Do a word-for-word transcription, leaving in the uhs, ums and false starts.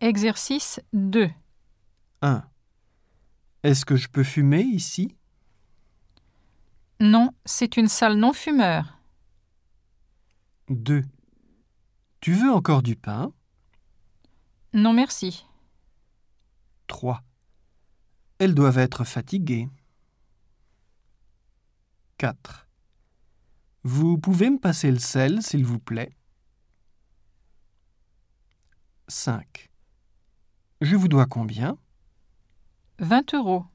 Exercice deux. un. Est-ce que je peux fumer ici? Non, c'est une salle non-fumeur. deux. Tu veux encore du pain? Non, merci. trois. Elles doivent être fatiguées. quatre. Vous pouvez me passer le sel, s'il vous plaît? cinq. Je vous dois combien? vingt euros.